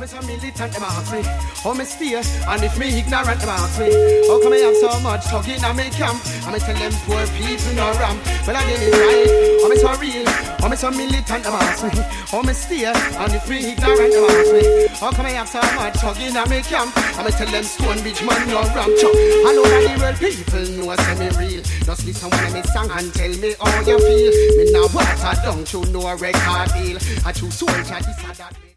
so militant, them ask me how me stay, and if me ignorant, them ask me how come I have so much talk in my camp. And me tell them poor people no ramp. Well again it's right, how me so real, how me so militant, them ask me how me stay, and if me ignorant, them ask me how come I have so much talk in my camp. And me tell them Stone Beach man no ramp. I know that the world people know say me real. Just listen when me song and tell me how you feel. Me now water down to no record deal. I choose soldier this or that.